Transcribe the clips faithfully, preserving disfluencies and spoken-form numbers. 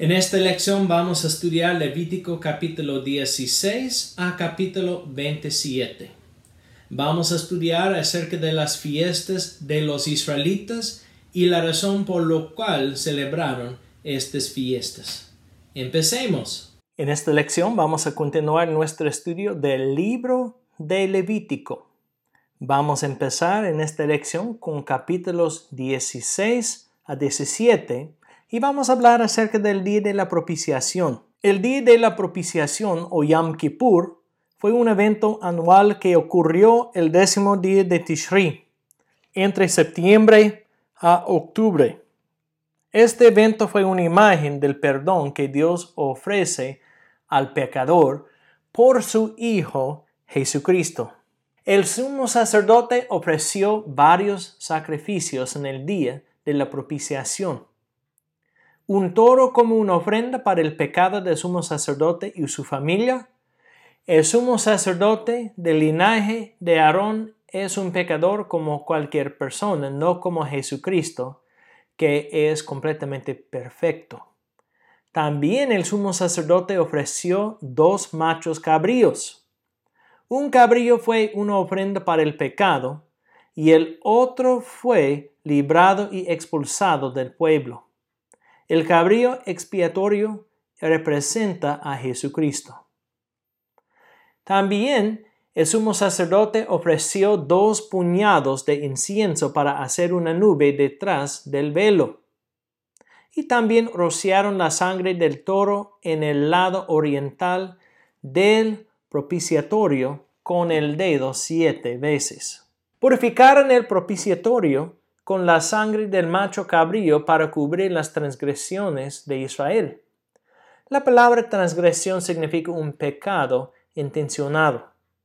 En esta lección vamos a estudiar Levítico capítulo dieciséis a capítulo veintisiete. Vamos a estudiar acerca de las fiestas de los israelitas y la razón por la cual celebraron estas fiestas. Empecemos. En esta lección vamos a continuar nuestro estudio del libro de Levítico. Vamos a empezar en esta lección con capítulos dieciséis a diecisiete y vamos a hablar acerca del día de la propiciación. El día de la propiciación o Yom Kippur fue un evento anual que ocurrió el décimo día de Tishri, entre septiembre a octubre. Este evento fue una imagen del perdón que Dios ofrece al pecador por su Hijo Jesucristo. El sumo sacerdote ofreció varios sacrificios en el día de la propiciación. Un toro como una ofrenda para el pecado del sumo sacerdote y su familia. El sumo sacerdote del linaje de Aarón es un pecador como cualquier persona, no como Jesucristo, que es completamente perfecto. También el sumo sacerdote ofreció dos machos cabríos. Un cabrío fue una ofrenda para el pecado y el otro fue librado y expulsado del pueblo. El cabrío expiatorio representa a Jesucristo. También el sumo sacerdote ofreció dos puñados de incienso para hacer una nube detrás del velo. Y también rociaron la sangre del toro en el lado oriental del propiciatorio con el dedo siete veces. Purificaron el propiciatorio con la sangre del macho cabrío para cubrir las transgresiones de Israel. La palabra transgresión significa un pecado intencionado.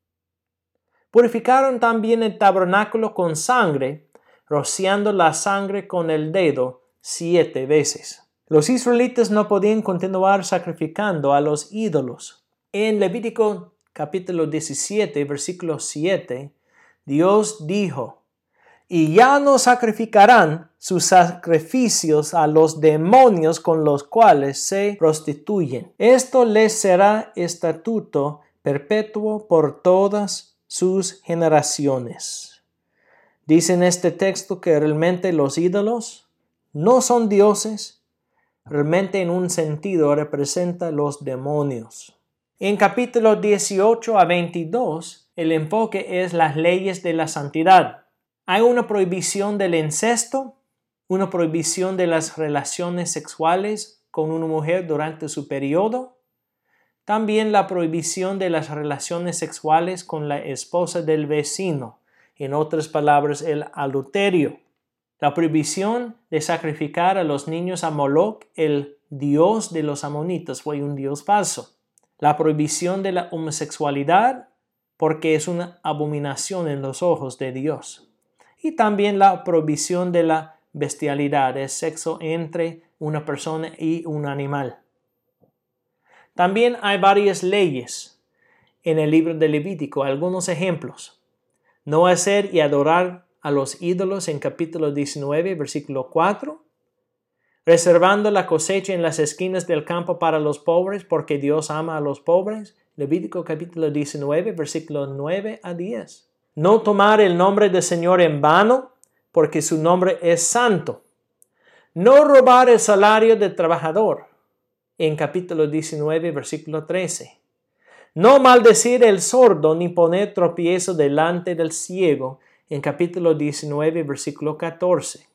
Purificaron también el tabernáculo con sangre, rociando la sangre con el dedo siete veces. Los israelitas no podían continuar sacrificando a los ídolos. En Levítico capítulo diecisiete, versículo siete, Dios dijo: y ya no sacrificarán sus sacrificios a los demonios con los cuales se prostituyen. Esto les será estatuto perpetuo por todas sus generaciones. Dice en este texto que realmente los ídolos no son dioses, realmente en un sentido representa los demonios. En capítulo dieciocho a veintidós, el enfoque es las leyes de la santidad. Hay una prohibición del incesto, una prohibición de las relaciones sexuales con una mujer durante su periodo, también la prohibición de las relaciones sexuales con la esposa del vecino, en otras palabras, el adulterio. La prohibición de sacrificar a los niños a Moloch, el dios de los amonitas, fue un dios falso. La prohibición de la homosexualidad, porque es una abominación en los ojos de Dios. Y también la prohibición de la bestialidad, el sexo entre una persona y un animal. También hay varias leyes en el libro de Levítico, algunos ejemplos. No hacer y adorar a los ídolos en capítulo diecinueve, versículo cuatro. Reservando la cosecha en las esquinas del campo para los pobres, porque Dios ama a los pobres. Levítico capítulo diecinueve, versículo nueve a diez. No tomar el nombre del Señor en vano, porque su nombre es santo. No robar el salario del trabajador, en capítulo diecinueve, versículo trece. No maldecir el sordo, ni poner tropiezo delante del ciego, en capítulo diecinueve, versículo catorce.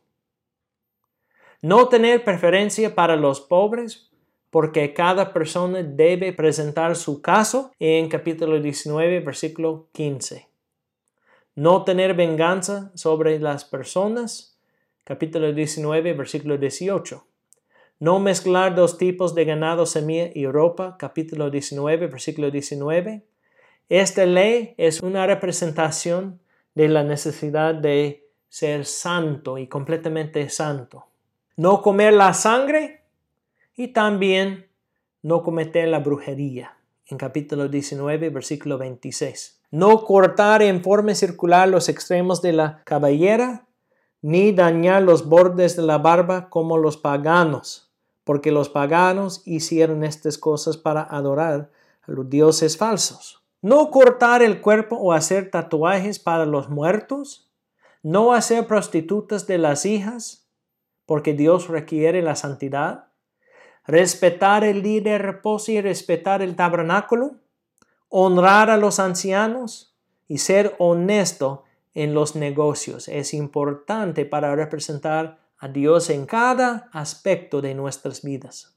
No tener preferencia para los pobres, porque cada persona debe presentar su caso, en capítulo diecinueve, versículo quince. No tener venganza sobre las personas, capítulo diecinueve, versículo dieciocho. No mezclar dos tipos de ganado, semilla y ropa, capítulo diecinueve, versículo diecinueve. Esta ley es una representación de la necesidad de ser santo y completamente santo. No comer la sangre y también no cometer la brujería, en capítulo diecinueve, versículo veintiséis. No cortar en forma circular los extremos de la cabellera, ni dañar los bordes de la barba como los paganos, porque los paganos hicieron estas cosas para adorar a los dioses falsos. No cortar el cuerpo o hacer tatuajes para los muertos. No hacer prostitutas de las hijas, porque Dios requiere la santidad. Respetar el día de reposo y respetar el tabernáculo. Honrar a los ancianos y ser honesto en los negocios. Es importante para representar a Dios en cada aspecto de nuestras vidas.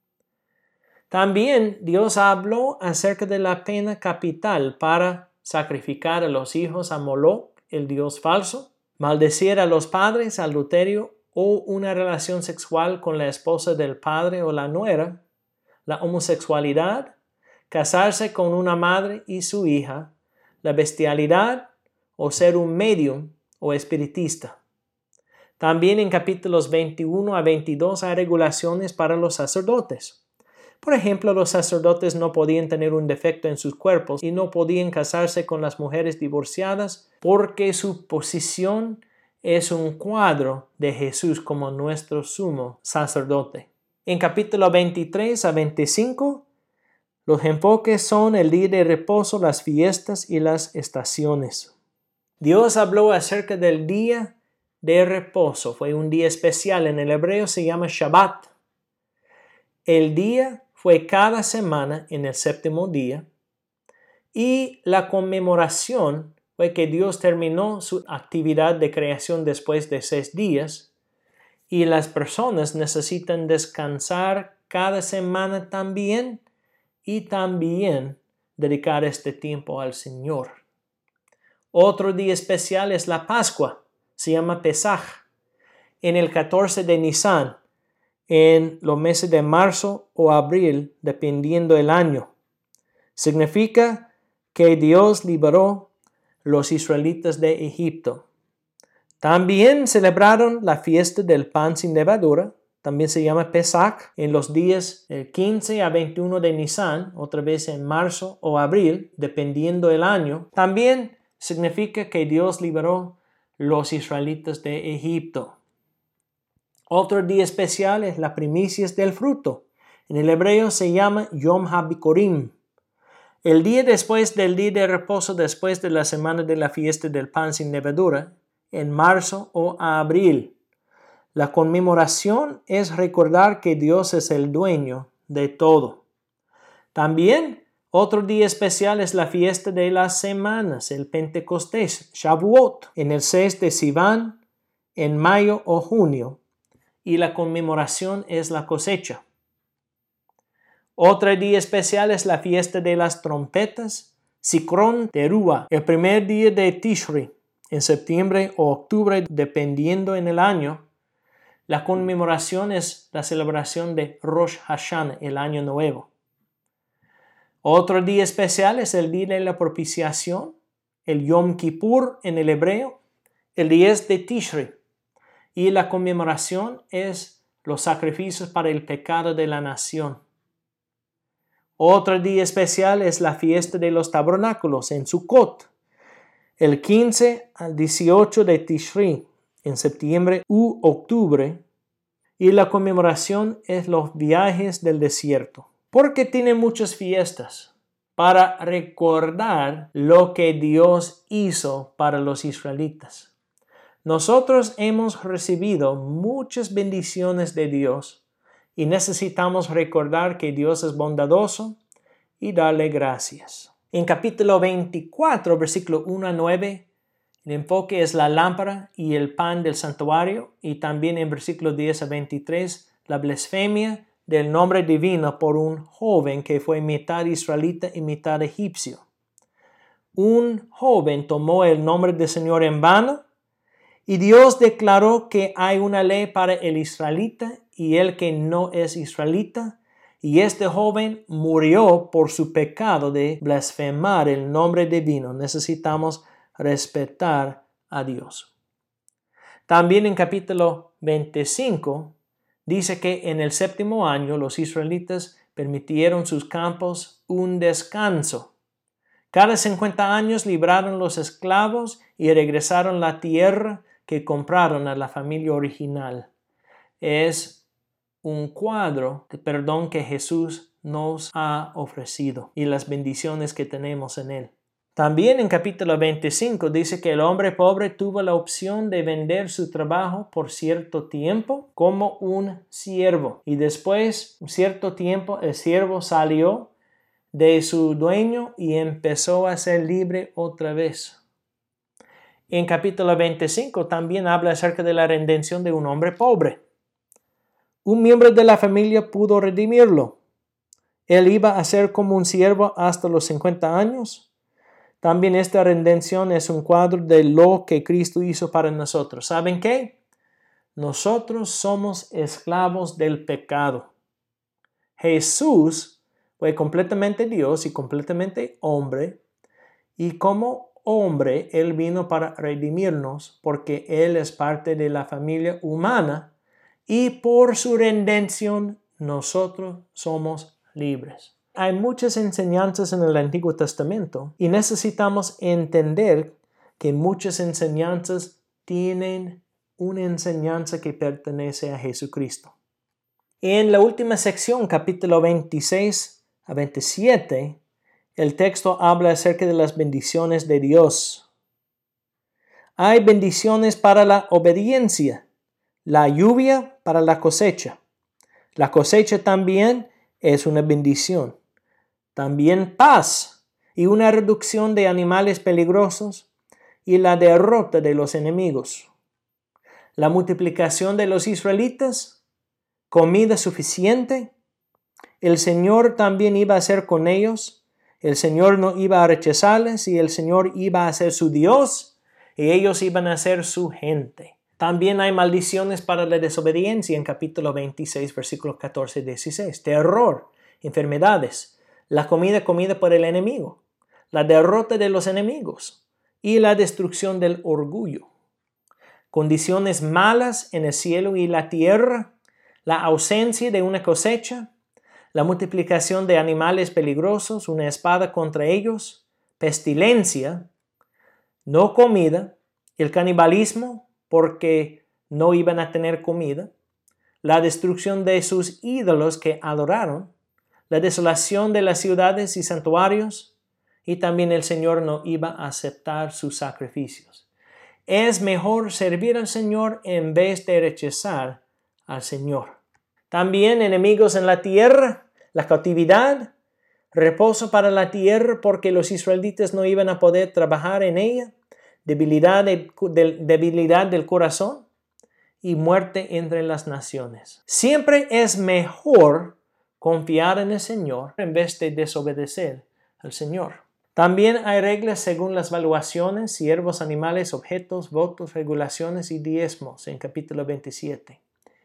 También Dios habló acerca de la pena capital para sacrificar a los hijos a Moloch, el dios falso, maldecir a los padres, adulterio o una relación sexual con la esposa del padre o la nuera, la homosexualidad, casarse con una madre y su hija, la bestialidad o ser un medium o espiritista. También en capítulos veintiuno a veintidós hay regulaciones para los sacerdotes. Por ejemplo, los sacerdotes no podían tener un defecto en sus cuerpos y no podían casarse con las mujeres divorciadas porque su posición es un cuadro de Jesús como nuestro sumo sacerdote. En capítulo veintitrés a veinticinco, los enfoques son el día de reposo, las fiestas y las estaciones. Dios habló acerca del día de reposo. Fue un día especial. En el hebreo se llama Shabbat. El día fue cada semana en el séptimo día. Y la conmemoración fue que Dios terminó su actividad de creación después de seis días. Y las personas necesitan descansar cada semana también. Y también dedicar este tiempo al Señor. Otro día especial es la Pascua. Se llama Pesaj. En el catorce de Nisan, en los meses de marzo o abril, dependiendo del año. Significa que Dios liberó los israelitas de Egipto. También celebraron la fiesta del pan sin levadura. También se llama Pesach en los días quince a veintiuno de Nisan, otra vez en marzo o abril, dependiendo del año. También significa que Dios liberó los israelitas de Egipto. Otro día especial es la primicias del fruto. En el hebreo se llama Yom HaBikurim. El día después del día de reposo, después de la semana de la fiesta del pan sin levadura, en marzo o abril. La conmemoración es recordar que Dios es el dueño de todo. También otro día especial es la fiesta de las semanas, el Pentecostés, Shavuot, en el seis de Sivan, en mayo o junio, y la conmemoración es la cosecha. Otro día especial es la fiesta de las trompetas, Sikron Teruah, el primer día de Tishri, en septiembre o octubre, dependiendo en el año. La conmemoración es la celebración de Rosh Hashanah, el año nuevo. Otro día especial es el día de la propiciación, el Yom Kippur en el hebreo, el diez de Tishri. Y la conmemoración es los sacrificios para el pecado de la nación. Otro día especial es la fiesta de los tabernáculos en Sukkot, el quince al dieciocho de Tishri, en septiembre u octubre, y la conmemoración es los viajes del desierto. Porque tiene muchas fiestas para recordar lo que Dios hizo para los israelitas. Nosotros hemos recibido muchas bendiciones de Dios y necesitamos recordar que Dios es bondadoso y darle gracias. En capítulo veinticuatro, versículo uno a nueve, el enfoque es la lámpara y el pan del santuario, y también en versículo diez a veintitrés, la blasfemia del nombre divino por un joven que fue mitad israelita y mitad egipcio. Un joven tomó el nombre del Señor en vano, y Dios declaró que hay una ley para el israelita y el que no es israelita, y este joven murió por su pecado de blasfemar el nombre divino. Necesitamos respetar a Dios. También en capítulo veinticinco dice que en el séptimo año los israelitas permitieron sus campos un descanso. Cada cincuenta años libraron los esclavos y regresaron la tierra que compraron a la familia original. Es un cuadro de perdón que Jesús nos ha ofrecido y las bendiciones que tenemos en Él. También en capítulo veinticinco dice que el hombre pobre tuvo la opción de vender su trabajo por cierto tiempo como un siervo. Y después, un cierto tiempo, el siervo salió de su dueño y empezó a ser libre otra vez. En capítulo veinticinco también habla acerca de la redención de un hombre pobre. Un miembro de la familia pudo redimirlo. Él iba a ser como un siervo hasta los cincuenta años. También esta redención es un cuadro de lo que Cristo hizo para nosotros. ¿Saben qué? Nosotros somos esclavos del pecado. Jesús fue completamente Dios y completamente hombre. Y como hombre, Él vino para redimirnos porque Él es parte de la familia humana. Y por su redención, nosotros somos libres. Hay muchas enseñanzas en el Antiguo Testamento y necesitamos entender que muchas enseñanzas tienen una enseñanza que pertenece a Jesucristo. En la última sección, capítulo veintiséis a veintisiete, el texto habla acerca de las bendiciones de Dios. Hay bendiciones para la obediencia, la lluvia para la cosecha. La cosecha también es una bendición. También paz y una reducción de animales peligrosos y la derrota de los enemigos. La multiplicación de los israelitas, comida suficiente. El Señor también iba a ser con ellos. El Señor no iba a rechazarles y el Señor iba a ser su Dios y ellos iban a ser su gente. También hay maldiciones para la desobediencia en capítulo veintiséis, versículos catorce y dieciséis. Terror, enfermedades. La comida comida por el enemigo, la derrota de los enemigos y la destrucción del orgullo. Condiciones malas en el cielo y la tierra, la ausencia de una cosecha, la multiplicación de animales peligrosos, una espada contra ellos, pestilencia, no comida, el canibalismo porque no iban a tener comida, la destrucción de sus ídolos que adoraron, la desolación de las ciudades y santuarios, y también el Señor no iba a aceptar sus sacrificios. Es mejor servir al Señor en vez de rechazar al Señor. También enemigos en la tierra, la cautividad, reposo para la tierra porque los israelitas no iban a poder trabajar en ella, debilidad, de, de, debilidad del corazón y muerte entre las naciones. Siempre es mejor confiar en el Señor en vez de desobedecer al Señor. También hay reglas según las valuaciones, siervos, animales, objetos, votos, regulaciones y diezmos en capítulo veintisiete.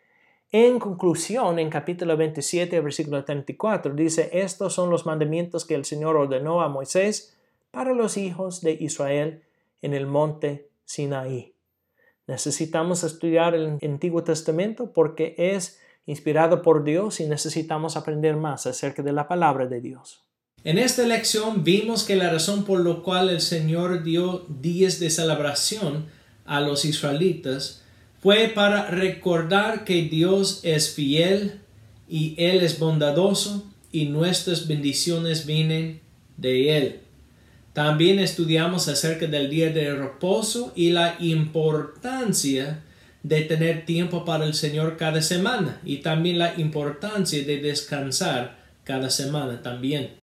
En conclusión, en capítulo veintisiete, versículo treinta y cuatro, dice: estos son los mandamientos que el Señor ordenó a Moisés para los hijos de Israel en el monte Sinaí. Necesitamos estudiar el Antiguo Testamento porque es inspirado por Dios y necesitamos aprender más acerca de la palabra de Dios. En esta lección vimos que la razón por la cual el Señor dio días de celebración a los israelitas fue para recordar que Dios es fiel y Él es bondadoso y nuestras bendiciones vienen de Él. También estudiamos acerca del día de reposo y la importancia de tener tiempo para el Señor cada semana y también la importancia de descansar cada semana también.